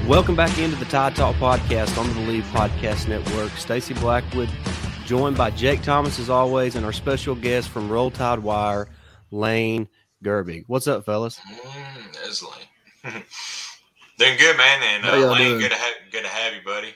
Welcome back into the Tide Talk podcast on the Believe Podcast Network. Stacey Blackwood, joined by Jake Thomas as always, and our special guest from Roll Tide Wire, Lane Gerbig. What's up, fellas? That's Lane. Doing good, man. And Lane, good to have you, buddy.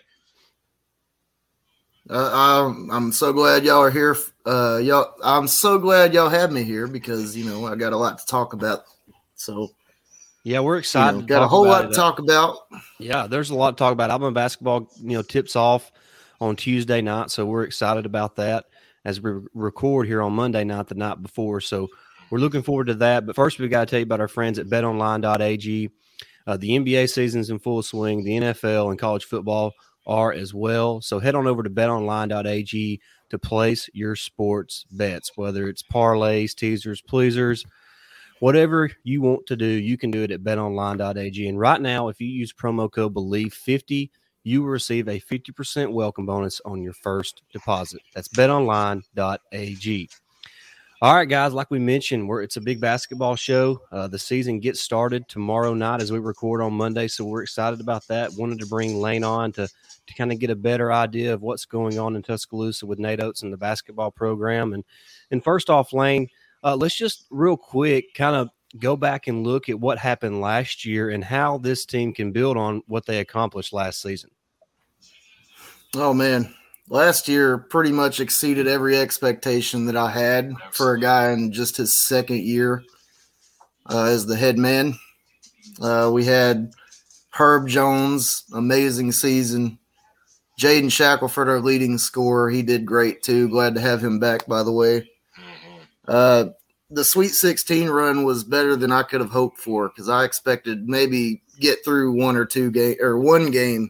I'm so glad y'all are here. I'm so glad y'all had me here because I got a lot to talk about. So. Yeah, we're excited. Got a whole lot to talk about. Yeah, there's a lot to talk about. Alabama basketball, tips off on Tuesday night, so we're excited about that as we record here on Monday night, the night before. So we're looking forward to that. But first, we got to tell you about our friends at BetOnline.ag. The NBA season's in full swing. The NFL and college football are as well. So head on over to BetOnline.ag to place your sports bets, whether it's parlays, teasers, pleasers. Whatever you want to do, you can do it at betonline.ag. And right now, if you use promo code BELIEVE50, you will receive a 50% welcome bonus on your first deposit. That's betonline.ag. All right, guys, like we mentioned, it's a big basketball show. The season gets started tomorrow night as we record on Monday, so we're excited about that. Wanted to bring Lane on to kind of get a better idea of what's going on in Tuscaloosa with Nate Oates and the basketball program. And first off, Lane, let's just real quick kind of go back and look at what happened last year and how this team can build on what they accomplished last season. Oh, man. Last year pretty much exceeded every expectation that I had for a guy in just his second year as the head man. We had Herb Jones, amazing season. Jaden Shackelford, our leading scorer, he did great too. Glad to have him back, by the way. The Sweet 16 run was better than I could have hoped for because I expected maybe get through one game.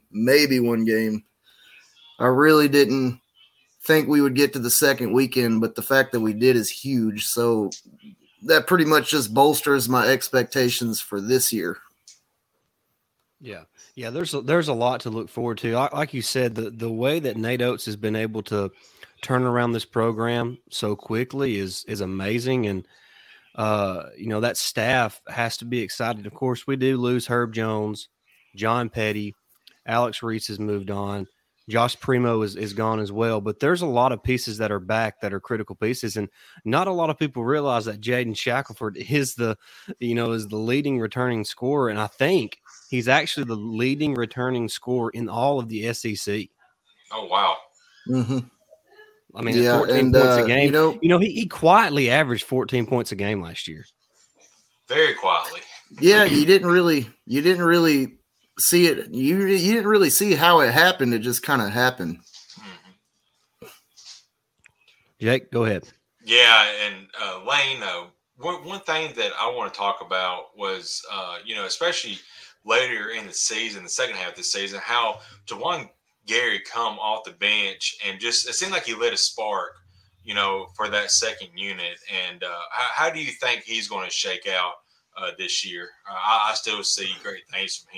I really didn't think we would get to the second weekend, but the fact that we did is huge. So that pretty much just bolsters my expectations for this year. Yeah. Yeah, there's a lot to look forward to. Like you said, the way that Nate Oates has been able to turn around this program so quickly is amazing. And, that staff has to be excited. Of course, we do lose Herb Jones, John Petty, Alex Reese has moved on. Josh Primo is gone as well. But there's a lot of pieces that are back that are critical pieces. And not a lot of people realize that Jaden Shackelford is the leading returning scorer. And I think he's actually the leading returning scorer in all of the SEC. Oh, wow. Mm-hmm. I mean, 14 points a game. He quietly averaged 14 points a game last year. Very quietly. Yeah, you didn't really see it. You didn't really see how it happened. It just kind of happened. Mm-hmm. Jake, go ahead. Yeah, and Lane, one thing that I want to talk about was, especially later in the season, the second half of the season, how Juwan Gary come off the bench and just it seemed like he lit a spark, for that second unit. And how do you think he's going to shake out this year? I still see great things from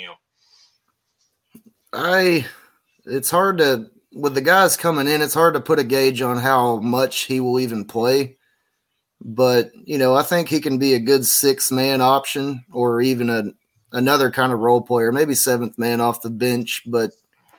him. It's hard to, with the guys coming in, it's hard to put a gauge on how much he will even play. But, I think he can be a good sixth man option or even another kind of role player, maybe seventh man off the bench. But,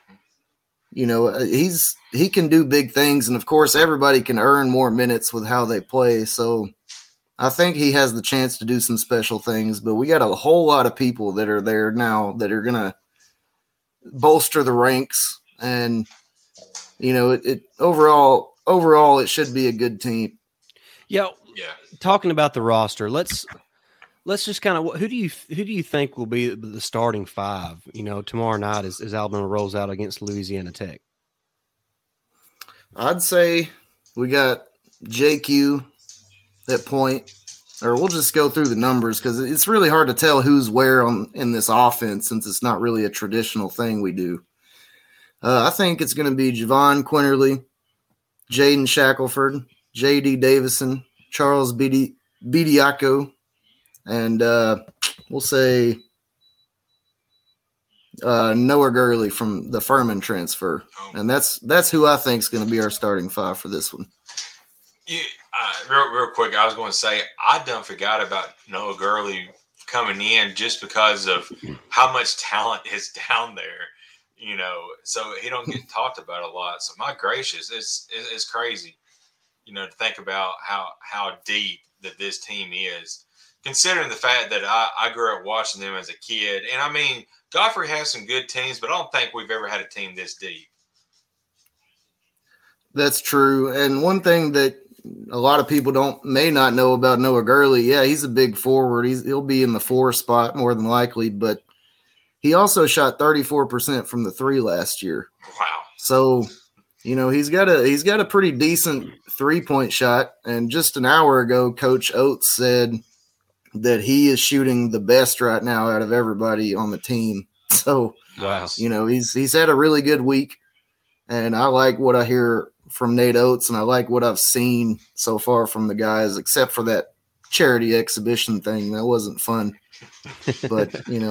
he can do big things. And, of course, everybody can earn more minutes with how they play. So I think he has the chance to do some special things. But we got a whole lot of people that are there now that are going to bolster the ranks. And, overall, it should be a good team. Yeah. Talking about the roster, let's just kind of who do you think will be the starting five? Tomorrow night as Alabama rolls out against Louisiana Tech. I'd say we got JQ at point, or we'll just go through the numbers because it's really hard to tell who's where in this offense since it's not really a traditional thing we do. I think it's going to be Javon Quinterly, Jaden Shackelford, J.D. Davison, Charles Bediako, and we'll say Noah Gurley from the Furman transfer. And that's who I think is going to be our starting five for this one. Yeah, real quick, I was going to say I done forgot about Noah Gurley coming in just because of how much talent is down there, so he don't get talked about a lot. So my gracious, it's crazy, to think about how deep that this team is, considering the fact that I grew up watching them as a kid. And I mean, Godfrey has some good teams, but I don't think we've ever had a team this deep. That's true. And one thing that a lot of people may not know about Noah Gurley, yeah, he's a big forward. He'll be in the 4 spot more than likely, but he also shot 34% from the 3 last year. Wow. So, he's got a pretty decent 3-point shot. And just an hour ago, Coach Oates said that he is shooting the best right now out of everybody on the team. So, wow. He's had a really good week, and I like what I hear from Nate Oates, and I like what I've seen so far from the guys, except for that charity exhibition thing. That wasn't fun. But,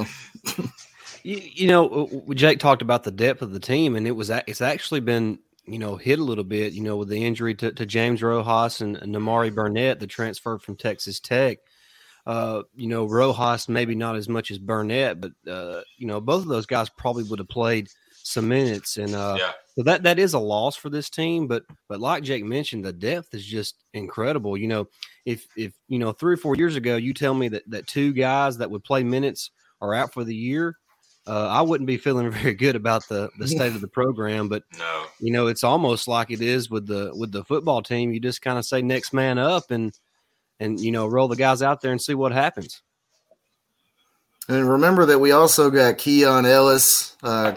Jake talked about the depth of the team, and it's actually been, hit a little bit, with the injury to James Rojas and Namari Burnett, the transfer from Texas Tech. Rojas maybe not as much as Burnett, but both of those guys probably would have played some minutes, and so that is a loss for this team. But like Jake mentioned, the depth is just incredible. If 3 or 4 years ago you tell me that 2 guys that would play minutes are out for the year, I wouldn't be feeling very good about the state of the program. But no, it's almost like it is with the football team. You just kind of say next man up and roll the guys out there and see what happens. And remember that we also got Keon Ellis,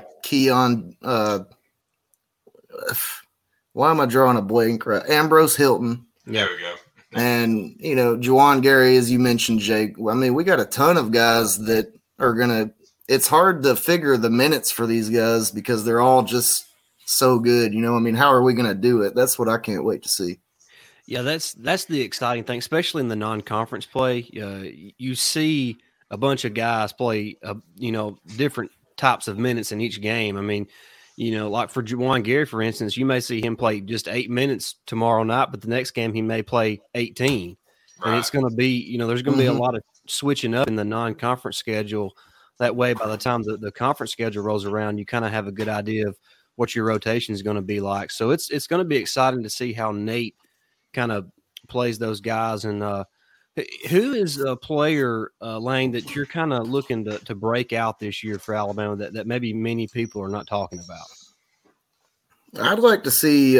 why am I drawing a blank? Ambrose Hilton. There we go. And, Juwan Gary, as you mentioned, Jake. I mean, we got a ton of guys that are going to – it's hard to figure the minutes for these guys because they're all just so good. How are we going to do it? That's what I can't wait to see. Yeah, that's the exciting thing, especially in the non-conference play. You see a bunch of guys play, different types of minutes in each game. I mean, like for Juwan Gary, for instance, you may see him play just 8 minutes tomorrow night, but the next game he may play 18. Right. And it's going to be, there's going to be a lot of switching up in the non-conference schedule. That way, by the time the conference schedule rolls around, you kind of have a good idea of what your rotation is going to be like. So it's going to be exciting to see how Nate kind of plays those guys. And who is a player, Lane, that you're kind of looking to break out this year for Alabama that maybe many people are not talking about? I'd like to see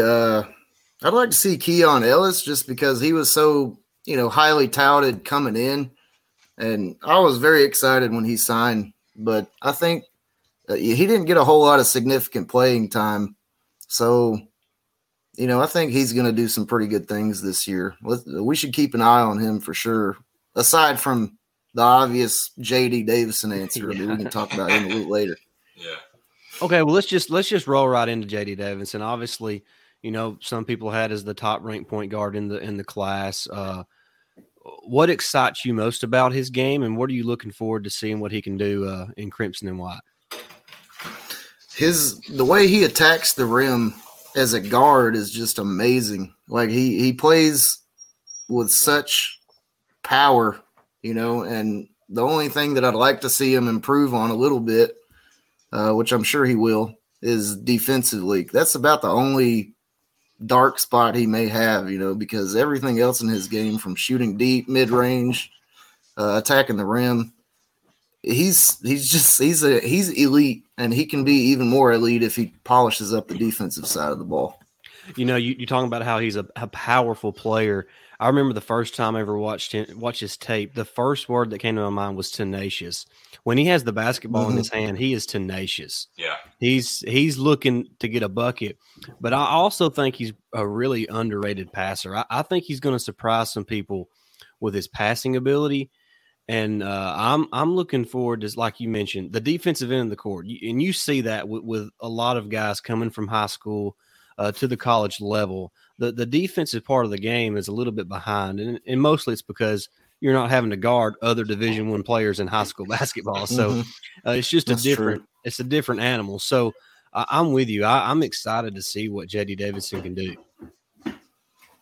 Keon Ellis just because he was so, highly touted coming in. And I was very excited when he signed, but I think he didn't get a whole lot of significant playing time. So, I think he's going to do some pretty good things this year. We should keep an eye on him for sure, aside from the obvious J.D. Davison answer. Yeah. We can talk about him a little later. Yeah. Okay, well, let's just roll right into J.D. Davison. Obviously, some people had as the top-ranked point guard in the class. What excites you most about his game, and what are you looking forward to seeing what he can do in Crimson and White? The way he attacks the rim as a guard is just amazing. Like he plays with such power, and the only thing that I'd like to see him improve on a little bit, which I'm sure he will, is defensively. That's about the only dark spot he may have, because everything else in his game, from shooting deep, mid-range, attacking the rim, he's elite, and he can be even more elite if he polishes up the defensive side of the ball. You're talking about how he's a powerful player. I remember the first time I ever watched his tape, the first word that came to my mind was tenacious. When he has the basketball in his hand, he is tenacious. Yeah. He's looking to get a bucket. But I also think he's a really underrated passer. I think he's going to surprise some people with his passing ability. And I'm looking forward to, like you mentioned, the defensive end of the court. And you see that with a lot of guys coming from high school to the college level. The defensive part of the game is a little bit behind. And mostly it's because you're not having to guard other Division I players in high school basketball. So it's just it's a different animal. So I'm with you. I'm excited to see what J.D. Davison can do.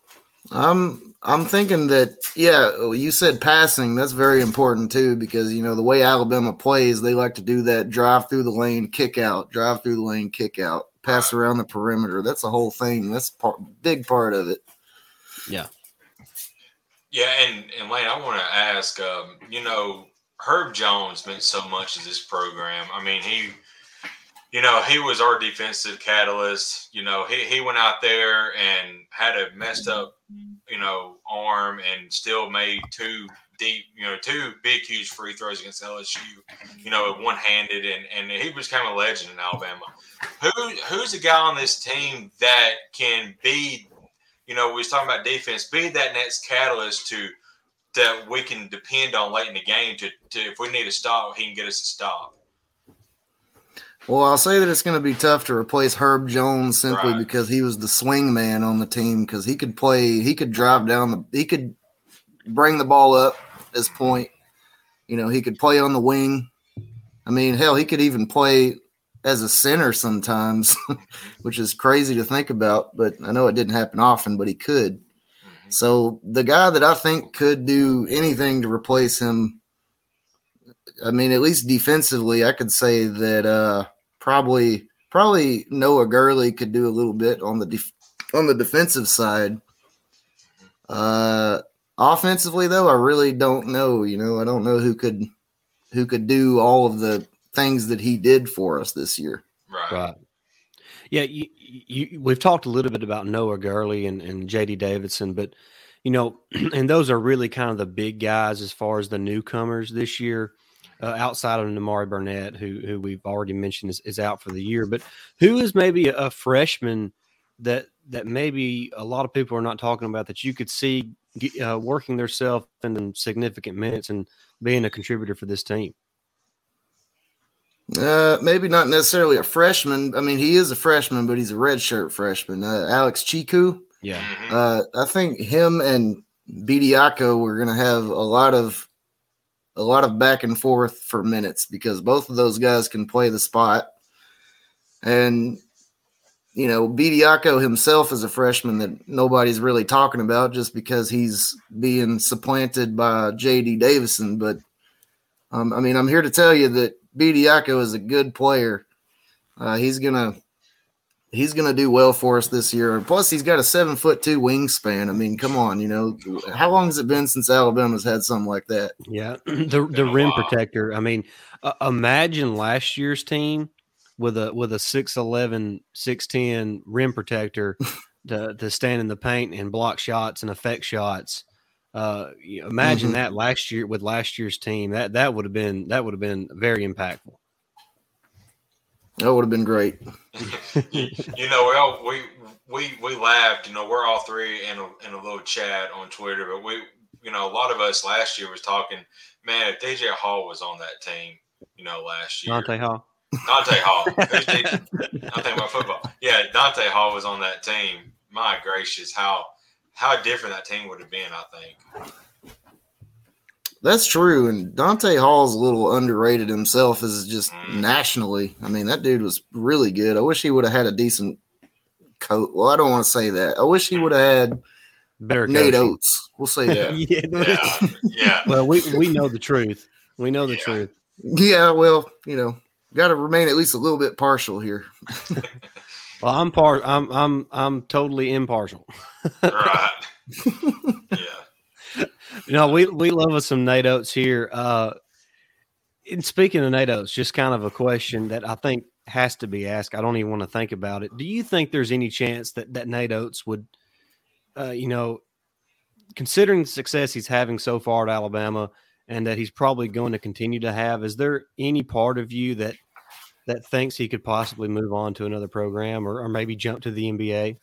I'm thinking that, you said passing. That's very important too, because the way Alabama plays, they like to do that drive through the lane, kick out, pass around the perimeter. That's the whole thing. That's big part of it. Yeah. Yeah, and Lane, I want to ask, Herb Jones meant so much to this program. I mean, he was our defensive catalyst. He went out there and had a messed up, arm and still made two big, huge free throws against LSU, one-handed, and he was kind of a legend in Alabama. Who's the guy on this team that can be, we was talking about defense, be that next catalyst that we can depend on late in the game to if we need a stop, he can get us a stop? Well, I'll say that it's going to be tough to replace Herb Jones simply because he was the swing man on the team, because he could play, he could drive down he could bring the ball up as point. He could play on the wing. I mean, hell, he could even play as a center sometimes, which is crazy to think about, but I know it didn't happen often, but he could. So the guy that I think could do anything to replace him, I mean, at least defensively, I could say that probably Noah Gurley could do a little bit on the defensive side. Offensively, though, I really don't know. I don't know who could do all of the things that he did for us this year. Right. Yeah, we've talked a little bit about Noah Gurley and J.D. Davidson, but and those are really kind of the big guys as far as the newcomers this year. Outside of Namari Burnett, who we've already mentioned is out for the year, but who is maybe a freshman that maybe a lot of people are not talking about that you could see working themselves in significant minutes and being a contributor for this team? Maybe not necessarily a freshman. I mean, he is a freshman, but he's a redshirt freshman. Alex Chiku. Yeah. I think him and Bediako were going to have a lot of back and forth for minutes, because both of those guys can play the spot. And, Bediako himself is a freshman that nobody's really talking about just because he's being supplanted by J.D. Davison. But, I'm here to tell you that Bediako is a good player. He's gonna do well for us this year. Plus, he's got a 7'2" wingspan. I mean, come on, how long has it been since Alabama's had something like that? Yeah, the rim protector. I mean, imagine last year's team with a 6'11", 6'10" rim protector to stand in the paint and block shots and affect shots. Imagine that last year with last year's team. That would have been very impactful. That would have been great. We laughed. We're all three in a little chat on Twitter, but a lot of us last year was talking, man, if DJ Hall was on that team, last year. Dante Hall. I'm thinking about football. Yeah, Dante Hall was on that team. My gracious, how different that team would have been, I think. That's true, and Dante Hall's a little underrated himself as just nationally. I mean, that dude was really good. I wish he would have had a decent coach. Well, I don't want to say that. I wish he would have had better Nate coaching. Oates. We'll say that. Yeah. Well, we know the truth. We know the truth. Yeah, well, got to remain at least a little bit partial here. Well, I'm totally impartial. Right. Yeah. We love us some Nate Oates here. And speaking of Nate Oates, just kind of a question that I think has to be asked. I don't even want to think about it. Do you think there's any chance that Nate Oates would, considering the success he's having so far at Alabama and that he's probably going to continue to have, is there any part of you that thinks he could possibly move on to another program or maybe jump to the NBA?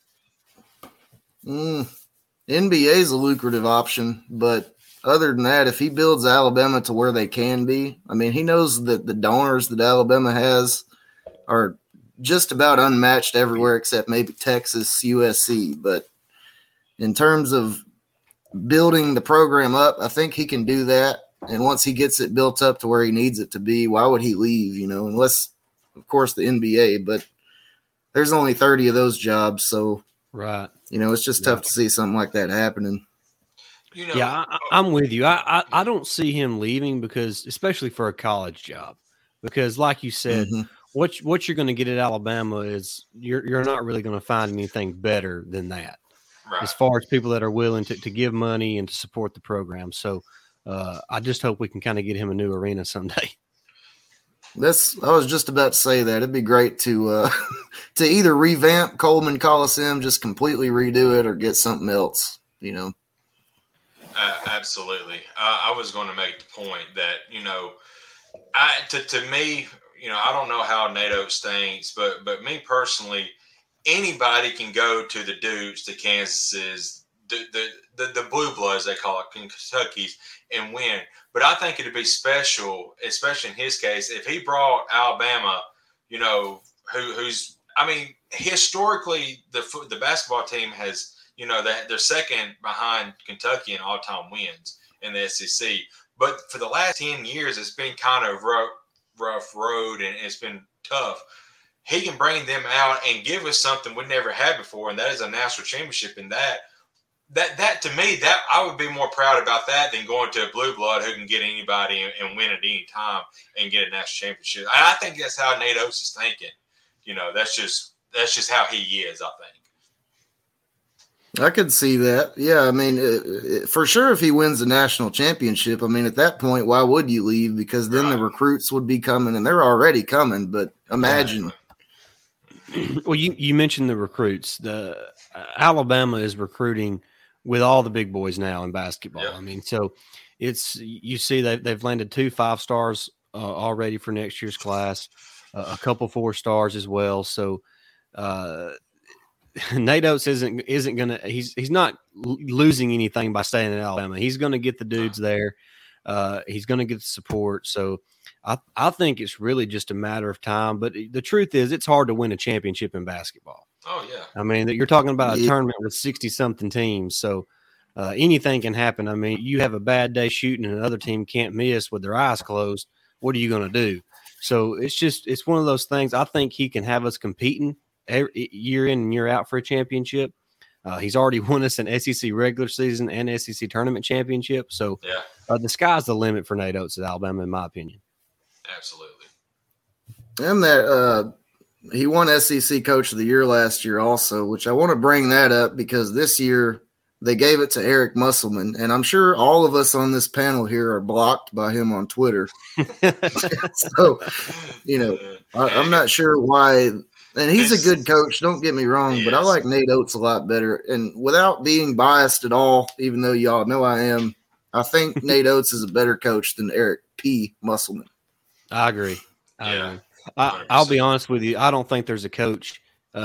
NBA is a lucrative option, but other than that, if he builds Alabama to where they can be, I mean, he knows that the donors that Alabama has are just about unmatched everywhere except maybe Texas, USC. But in terms of building the program up, I think he can do that. And once he gets it built up to where he needs it to be, why would he leave, unless, of course, the NBA. But there's only 30 of those jobs, so Right. It's just tough to see something like that happening. Yeah, I'm with you. I don't see him leaving because, especially for a college job, because like you said, what you're going to get at Alabama is you're not really going to find anything better than that. Right. As far as people that are willing to give money and to support the program. So I just hope we can kind of get him a new arena someday. I was just about to say that. It'd be great to to either revamp Coleman Coliseum, just completely redo it, or get something else, Absolutely. I was going to make the point that, to me, I don't know how Nate Oates thinks, but me personally, anybody can go to the Dukes, the Kansases, the Blue Bloods, they call it, Kentucky's, and win. But I think it'd be special, especially in his case, if he brought Alabama, historically, the basketball team has, they're second behind Kentucky in all-time wins in the SEC. But for the last 10 years, it's been kind of rough road, and it's been tough. He can bring them out and give us something we never had before, and that is a national championship. And that to me, that I would be more proud about that than going to a blue blood who can get anybody and win at any time and get a national championship. And I think that's how Nate Oates is thinking. That's just how he is, I think. I could see that. Yeah, for sure if he wins the national championship, at that point, why would you leave? Because then the recruits would be coming, and they're already coming, but imagine. Well, you mentioned the recruits. The Alabama is recruiting with all the big boys now in basketball. Yeah. So you see they've landed 2 5-stars already for next year's class, a couple 4-stars as well. So Nate Oates isn't gonna he's not losing anything by staying in Alabama. He's gonna get the dudes there. He's gonna get the support. So I think it's really just a matter of time. But the truth is, it's hard to win a championship in basketball. Oh yeah. You're talking about a tournament with 60-something teams. So anything can happen. You have a bad day shooting and another team can't miss with their eyes closed. What are you going to do? So it's one of those things. I think he can have us competing year in and year out for a championship. He's already won us an SEC regular season and SEC tournament championship. So the sky's the limit for Nate Oates at Alabama, in my opinion. Absolutely. And that he won SEC Coach of the Year last year also, which I want to bring that up because this year they gave it to Eric Musselman, and I'm sure all of us on this panel here are blocked by him on Twitter. So, I'm not sure why. And he's a good coach, don't get me wrong, but I like Nate Oates a lot better. And without being biased at all, even though y'all know I am, I think Nate Oates is a better coach than Eric P. Musselman. I agree. I'll be honest with you. I don't think there's a coach.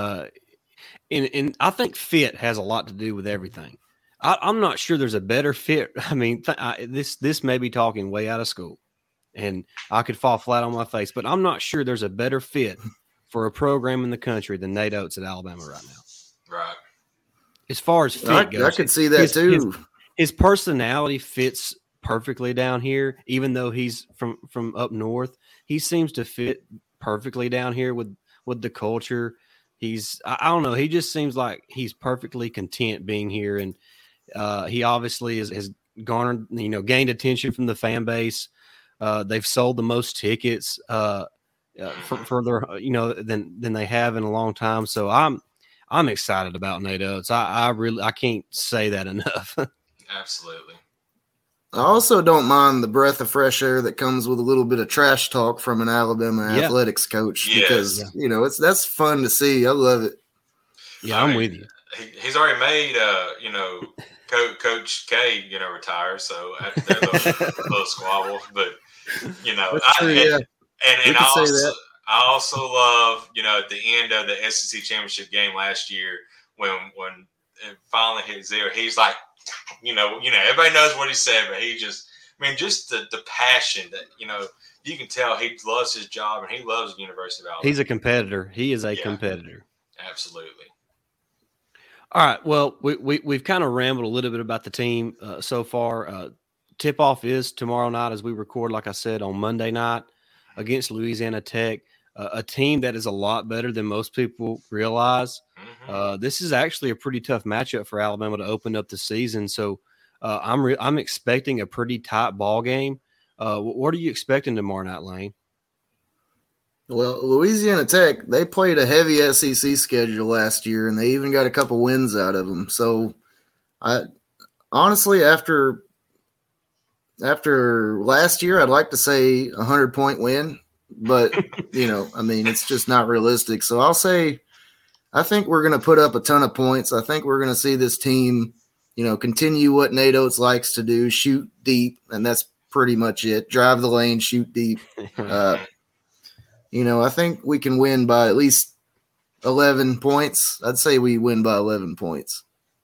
And I think fit has a lot to do with everything. I'm not sure there's a better fit. This may be talking way out of school, and I could fall flat on my face, but I'm not sure there's a better fit for a program in the country than Nate Oates at Alabama right now. Right. As far as fit goes, I could see that too. His personality fits perfectly down here, even though he's from up north. He seems to fit perfectly down here with the culture. I don't know. He just seems like he's perfectly content being here, and he obviously has garnered, gained attention from the fan base. They've sold the most tickets further, than they have in a long time. So I'm excited about Nate Oates. I can't say that enough. Absolutely. I also don't mind the breath of fresh air that comes with a little bit of trash talk from an Alabama athletics coach because, that's fun to see. I love it. Yeah, I'm with you. He's already made, Coach K, retire. So after that little squabble, but, I also love, at the end of the SEC championship game last year when it finally hit zero, he's like, everybody knows what he said, but he just the passion that, you can tell he loves his job and he loves the University of Alabama. He's a competitor. He is a competitor. Absolutely. All right. Well, we've kind of rambled a little bit about the team so far. Tip-off is tomorrow night as we record, like I said, on Monday night against Louisiana Tech, a team that is a lot better than most people realize. This is actually a pretty tough matchup for Alabama to open up the season. So I'm expecting a pretty tight ball game. What are you expecting tomorrow night, Lane? Well, Louisiana Tech, they played a heavy SEC schedule last year, and they even got a couple wins out of them. So, honestly, after last year, I'd like to say 100-point win, but it's just not realistic. So I'll say I think we're going to put up a ton of points. I think we're going to see this team, continue what Nate Oates likes to do, shoot deep, and that's pretty much it. Drive the lane, shoot deep. I think we can win by at least 11 points. I'd say we win by 11 points.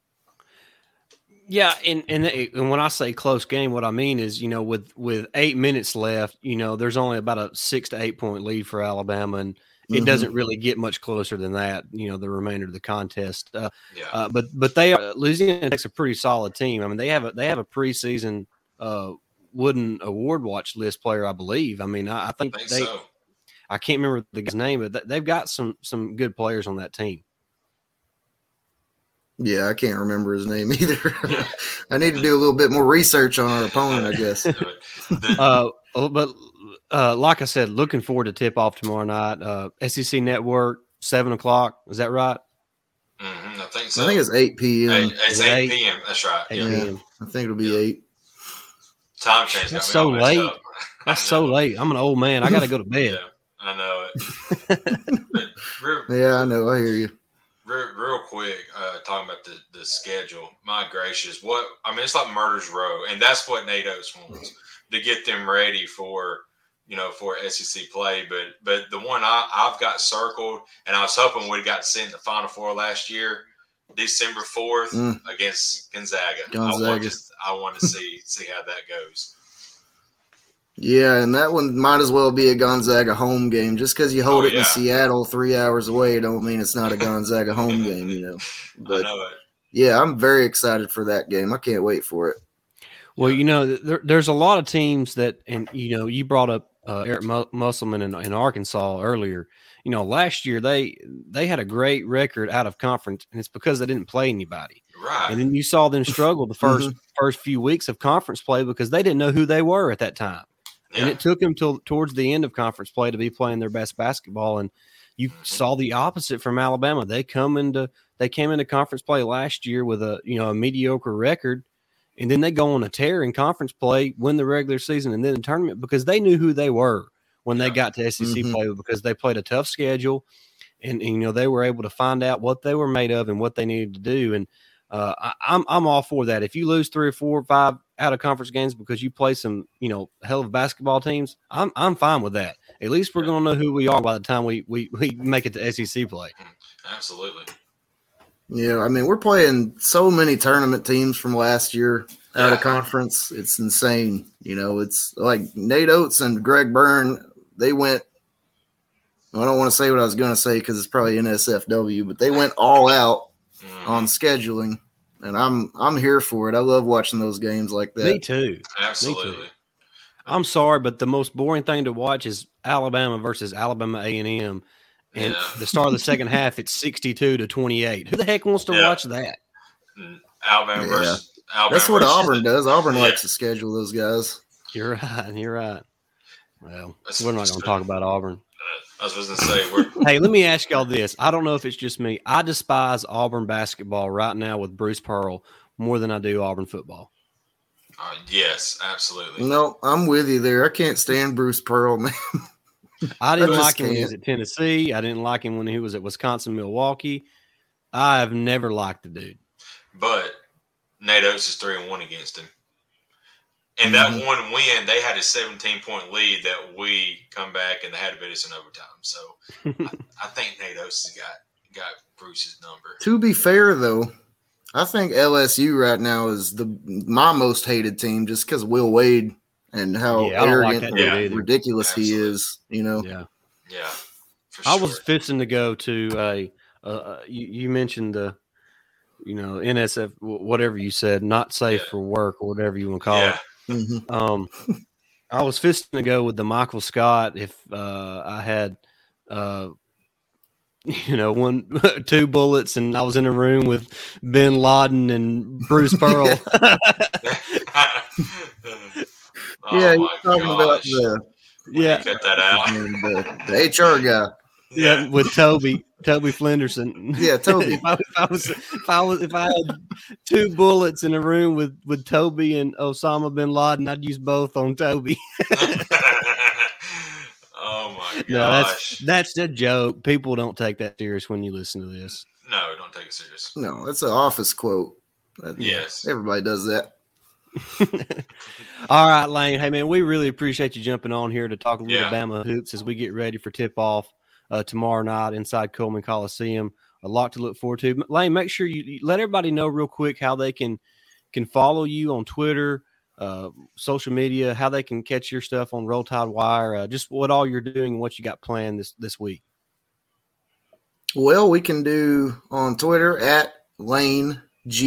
Yeah, and when I say close game, what I mean is, with 8 minutes left, there's only about a 6 to 8 point lead for Alabama, and it doesn't really get much closer than that. The remainder of the contest. But Louisiana Tech's a pretty solid team. I mean, they have a preseason Wooden Award Watch list player, I believe. I mean, I think so. I can't remember the guy's name, but they've got some good players on that team. Yeah, I can't remember his name either. I need to do a little bit more research on our opponent, I guess. But like I said, looking forward to tip-off tomorrow night. SEC Network, 7 o'clock. Is that right? I think so. I think it's 8 p.m. It's 8 p.m. That's right. 8 p.m. I think it'll be 8. Time change. That's so late. That's so late. I'm an old man. I got to go to bed. Yeah, I know it. Yeah, I know. I hear you. Real quick, talking about the schedule. My gracious, it's like murder's row, and that's what Nate Oates wants, to get them ready for SEC play. But the one I've got circled, and I was hoping we'd got sent in the Final Four last year, December 4th against Gonzaga. I want to see how that goes. Yeah, and that one might as well be a Gonzaga home game. Just because you hold it in Seattle 3 hours away don't mean it's not a Gonzaga home game, But, I know it. Yeah, I'm very excited for that game. I can't wait for it. Well, there's a lot of teams that, and you brought up Eric Musselman in Arkansas earlier. Last year they had a great record out of conference, and it's because they didn't play anybody. Right. And then you saw them struggle the first few weeks of conference play because they didn't know who they were at that time. Yeah. And it took them till towards the end of conference play to be playing their best basketball. And you saw the opposite from Alabama. They came into conference play last year with a mediocre record, and then they go on a tear in conference play, win the regular season, and then the tournament because they knew who they were when they got to SEC play because they played a tough schedule, and they were able to find out what they were made of and what they needed to do. And I'm all for that. If you lose 3 or 4 or 5 out of conference games because you play some hell of basketball teams, I'm fine with that. At least we're going to know who we are by the time we make it to SEC play. Absolutely. Yeah, I mean, we're playing so many tournament teams from last year out of conference. It's insane. It's like Nate Oates and Greg Byrne, they went – I don't want to say what I was going to say because it's probably NSFW, but they went all out on scheduling, and I'm here for it. I love watching those games like that. Me too. Absolutely. Me too. I'm sorry, but the most boring thing to watch is Alabama versus Alabama A&M. And the start of the second half, it's 62-28. Who the heck wants to watch that? Alabama versus Alabama. That's what Auburn does. Auburn likes to schedule those guys. You're right. Well, we're not going to talk about Auburn. I was going to say, hey, let me ask y'all this. I don't know if it's just me. I despise Auburn basketball right now with Bruce Pearl more than I do Auburn football. Yes, absolutely. No, I'm with you there. I can't stand Bruce Pearl, man. I didn't like him when he was at Tennessee. I didn't like him when he was at Wisconsin, Milwaukee. I have never liked the dude. But Nate Oates is 3-1 against him. And that one win, they had a 17-point lead that we come back and they had to beat us in overtime. So I think Nate Oates has got Bruce's number. To be fair, though, I think LSU right now is my most hated team just because of Will Wade and how arrogant and ridiculous he is. Yeah. For sure. I was fixing to go to you mentioned the NSF, whatever you said, not safe for work or whatever you want to call it. I was fisting to go with the Michael Scott if I had two bullets, and I was in a room with Bin Laden and Bruce Pearl. Yeah, you're talking about cut that out. The HR guy. Yeah, with Toby Flenderson. Yeah, Toby. if I had two bullets in a room with Toby and Osama bin Laden, I'd use both on Toby. Oh my gosh. No, that's a joke. People don't take that serious when you listen to this. No, don't take it serious. No, that's an Office quote. Yes. Everybody does that. All right, Lane. Hey, man, we really appreciate you jumping on here to talk a little Bama hoops as we get ready for tip-off tomorrow night inside Coleman Coliseum. A lot to look forward to. Lane, make sure you let everybody know real quick how they can follow you on Twitter, social media, how they can catch your stuff on Roll Tide Wire, just what all you're doing and what you got planned this week. Well, we can do on Twitter at Lane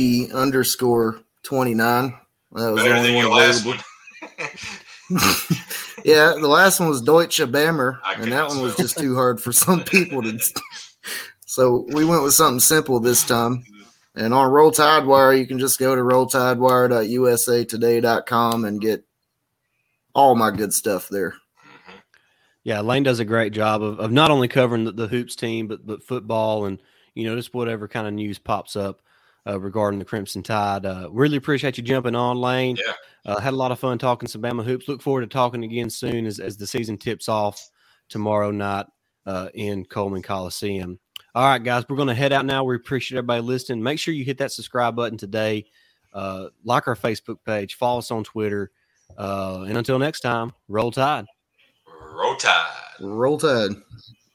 G_29. That was better the only than your one last available. one. Yeah, the last one was Deutsche Bammer, I and that one was just too hard for some people to. So we went with something simple this time. And on Roll Tide Wire, you can just go to rolltidewire.usatoday.com and get all my good stuff there. Yeah, Lane does a great job of not only covering the hoops team, but football and, just whatever kind of news pops up regarding the Crimson Tide. Really appreciate you jumping on, Lane. Yeah. Had a lot of fun talking some Bama hoops. Look forward to talking again soon as the season tips off tomorrow night in Coleman Coliseum. All right, guys, we're going to head out now. We appreciate everybody listening. Make sure you hit that subscribe button today. Like our Facebook page. Follow us on Twitter. And until next time, Roll Tide. Roll Tide. Roll Tide.